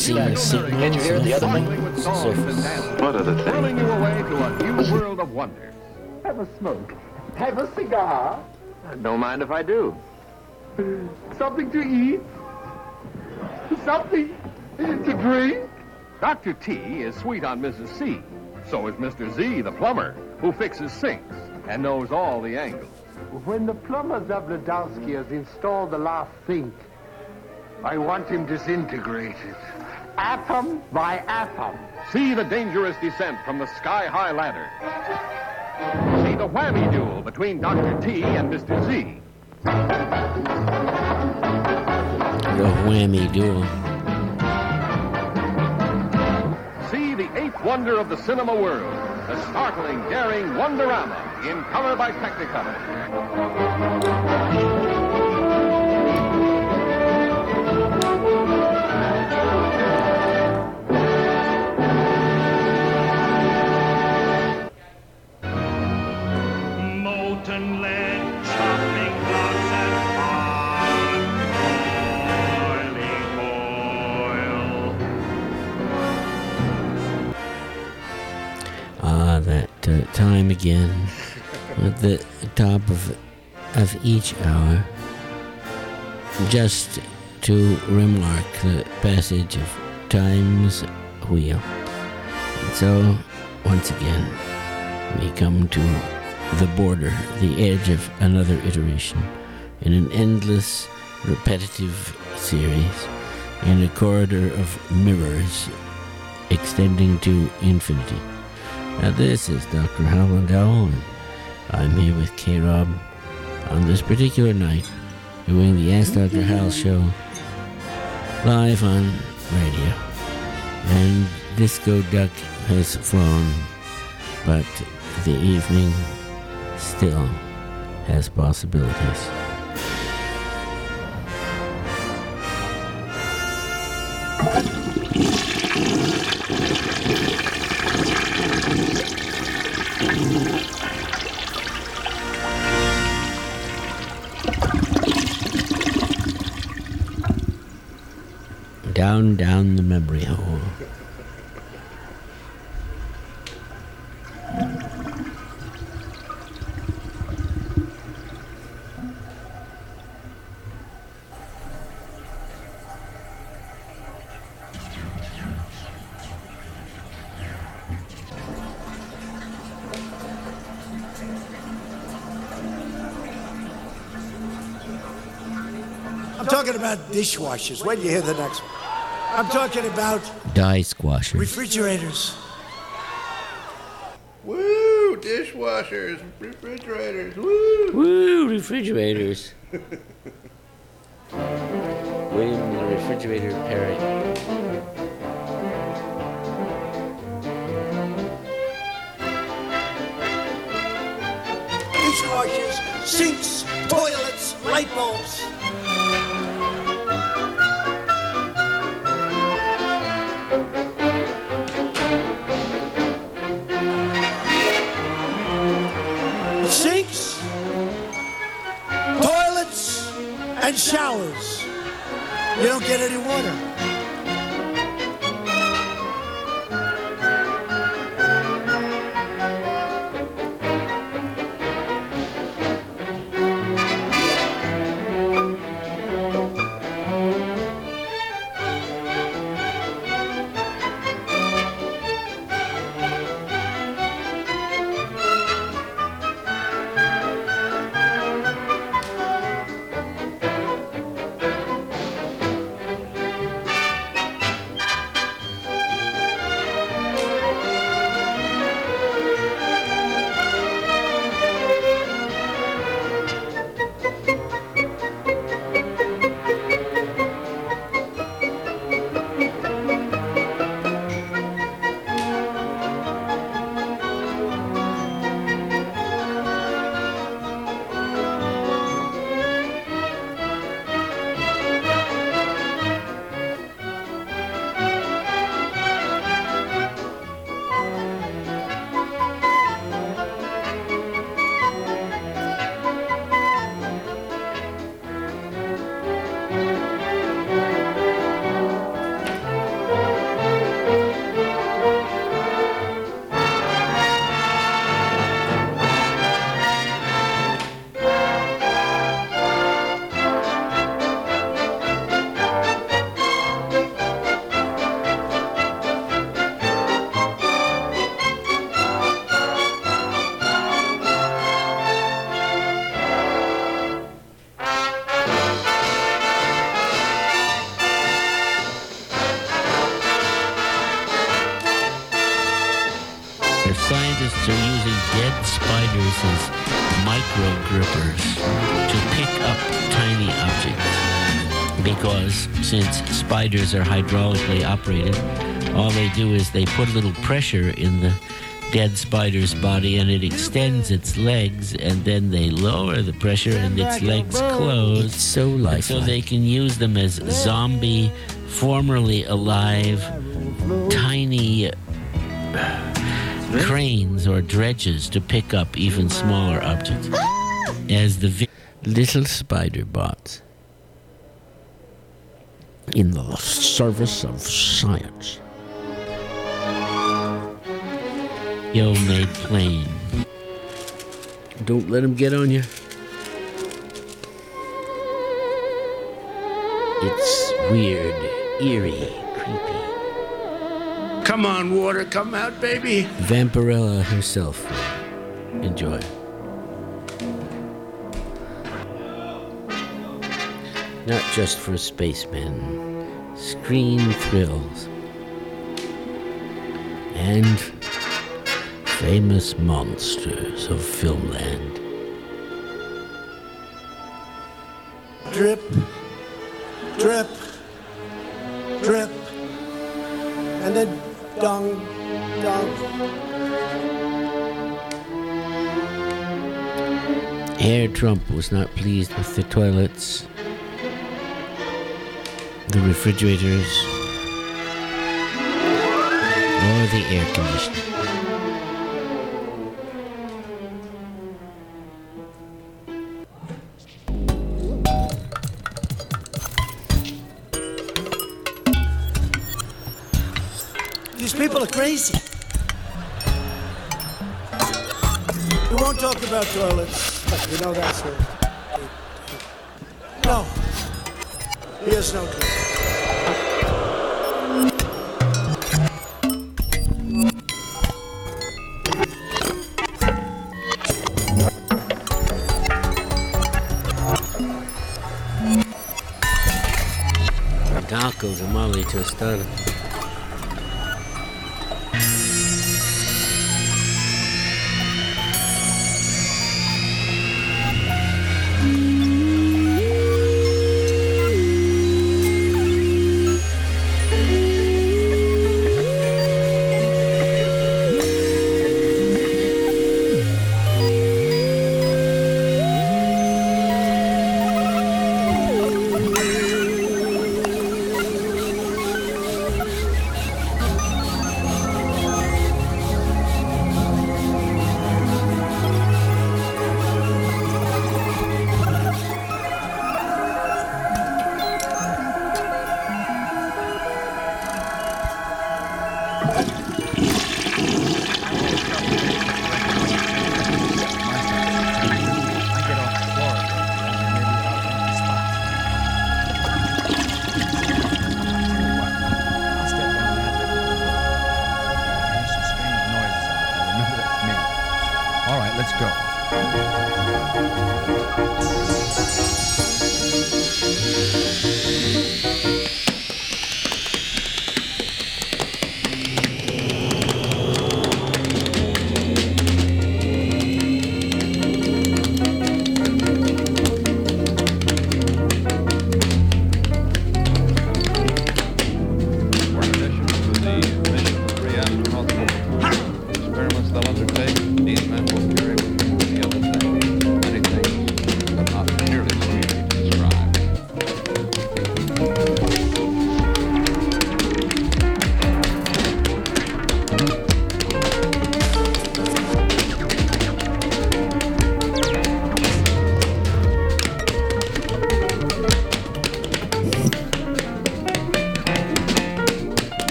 sensing signals Did you hear the other on thing? the surface. What other Whirling thing? you away to a new world of wonder. Have a smoke. Have a cigar. Don't mind if I do. Something to eat. Something to drink. Dr. T is sweet on Mrs. C. So is Mr. Z, the plumber, who fixes sinks and knows all the angles. When the plumber Zabludowski has installed the last sink, I want him disintegrated. Atom by atom. See the dangerous descent from the sky-high ladder. See the whammy duel between Dr. T and Mr. Z. The whammy duel. See the eighth wonder of the cinema world, the startling, daring Wonderama in color by Technicolor. Molten lead, chopping blocks and hot boiling oil. That time again at the top of each hour, just to remark the passage of time's wheel. And so, once again, we come to the border, the edge of another iteration, in an endless, repetitive series, in a corridor of mirrors extending to infinity. Now this is Dr. Hal Lundell, and I'm here with K-Rob on this particular night, doing the Ask Dr. Hal show live on radio. And Disco Duck has flown, but the evening still has possibilities. Down the memory hole. I'm talking about dishwashers. When do you hear the next one? I'm talking about Die squashers. refrigerators. Woo! Dishwashers, refrigerators, woo! Woo, refrigerators. William the Refrigerator Perry. Dishwashers, sinks, toilets, light bulbs. Sinks, toilets, and showers. You don't get any water. scientists are using dead spiders as micro grippers to pick up tiny objects. Because since spiders are hydraulically operated, all they do is they put a little pressure in the dead spider's body and it extends its legs, and then they lower the pressure and its legs close. It's so lifelike. So they can use them as zombie, formerly alive, tiny cranes or dredges to pick up even smaller objects. As the little spider bots in the service of science. Yo made plain. Don't let him get on you. It's weird, eerie, creepy. Come on, water, come out, baby. Vampirella herself. Enjoy. Not just for spacemen. Screen thrills. And famous monsters of filmland. Drip, drip, drip, and then dung, dung. Herr Trump was not pleased with the toilets, the refrigerators, or the air conditioning. These people are crazy. We won't talk about toilets, but you know that's it. No. Here's no toilet. Taco tamale tostada. All right, let's go.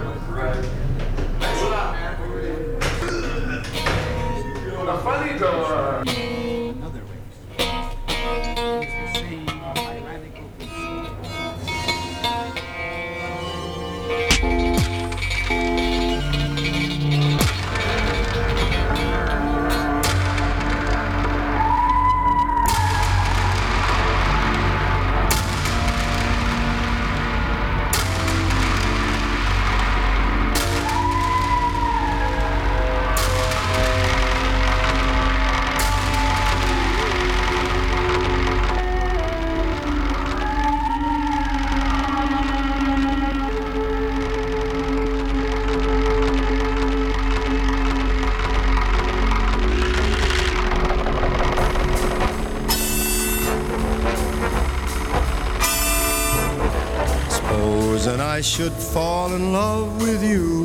And I should fall in love with you.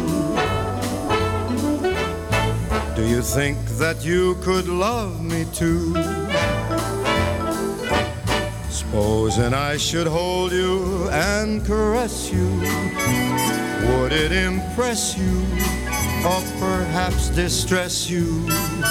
Do you think that you could love me too? Supposing I should hold you and caress you, would it impress you or perhaps distress you?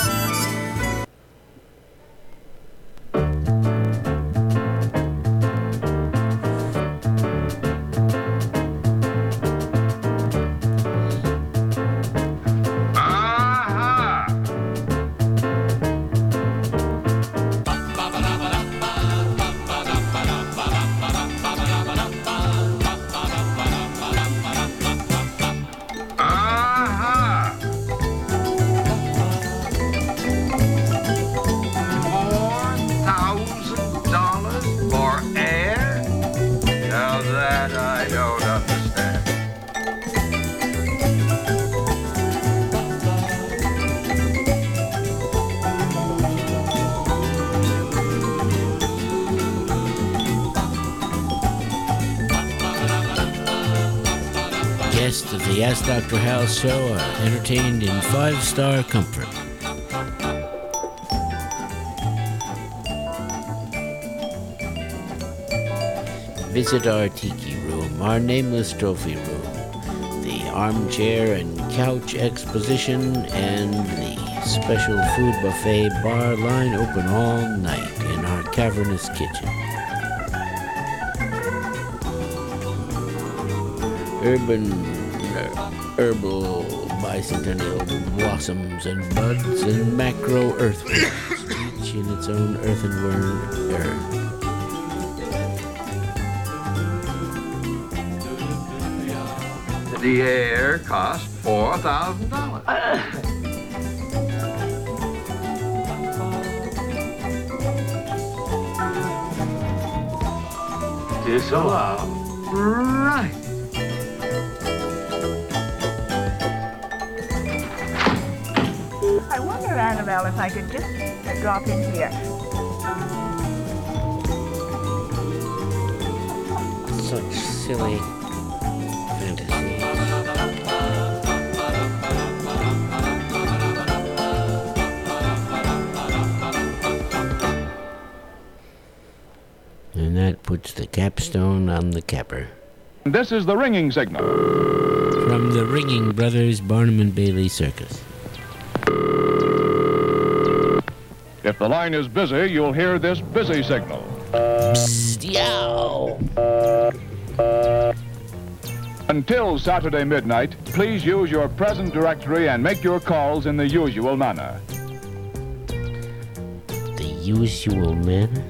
Guests of the Ask Dr. Hal show are entertained in 5-star comfort. Visit our tiki room, our nameless trophy room, the armchair and couch exposition, and the special food buffet bar line open all night in our cavernous kitchen. Herbal bicentennial blossoms and buds and macro earthworms, each in its own earthenware urn. The air cost $4,000. Disallowed. Right. I wonder, Annabelle, if I could just drop in here. Such silly fantasies. And that puts the capstone on the capper. This is the ringing signal. From the Ringing Brothers Barnum and Bailey Circus. If the line is busy, you'll hear this busy signal. Psst, yow! Until Saturday midnight, please use your present directory and make your calls in the usual manner. The usual manner?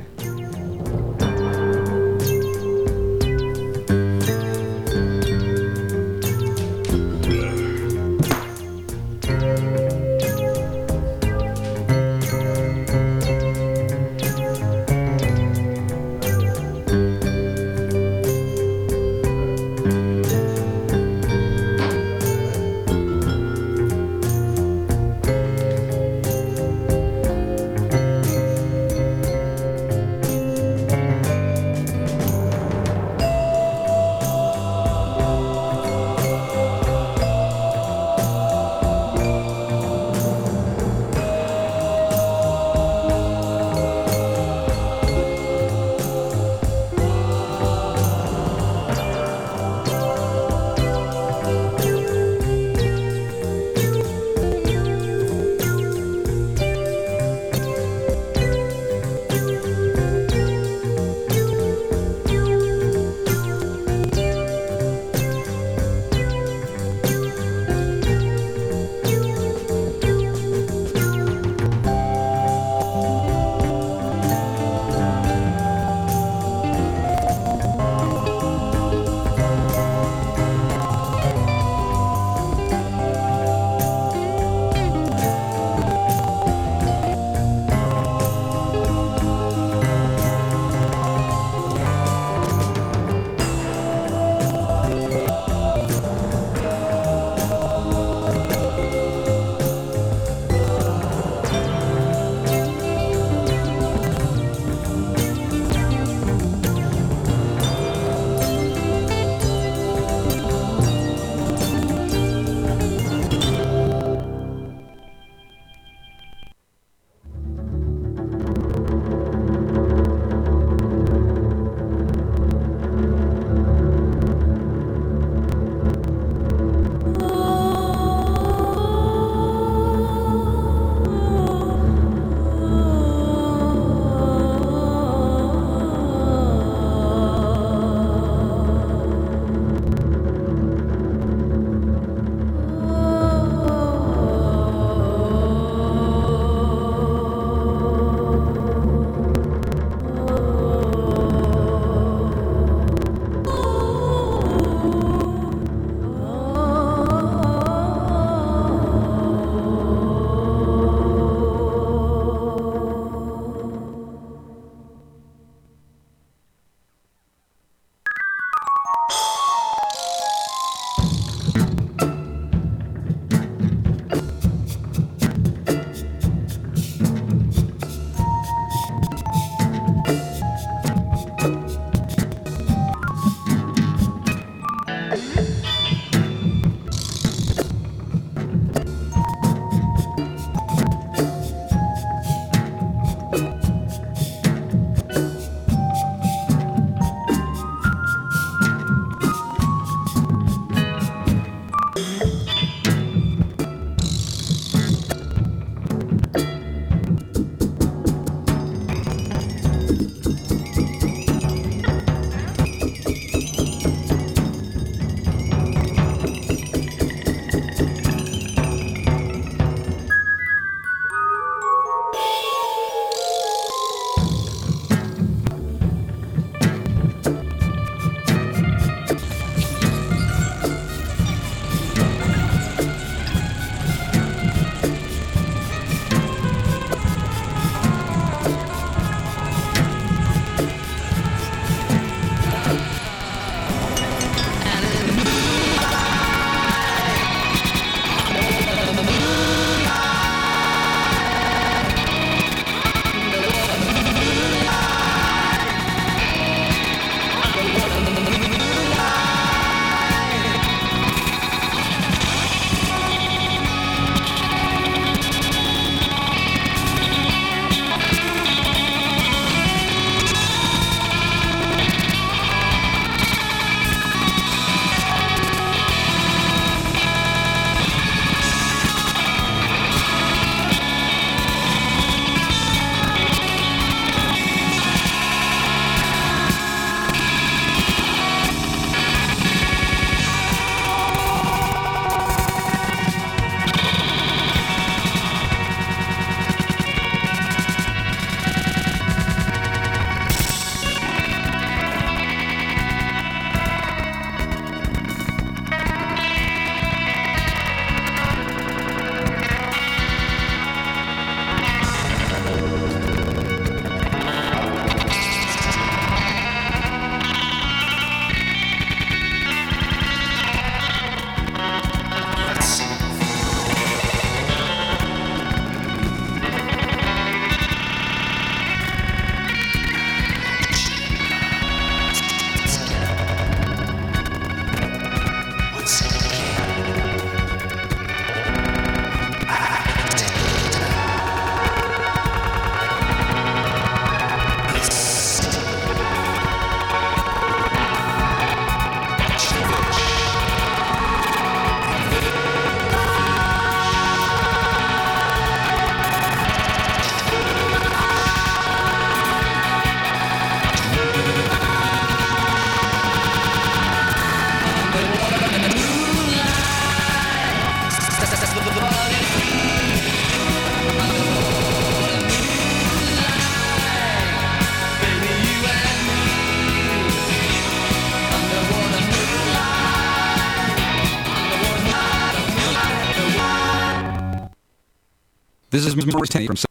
This is Morris Tenney from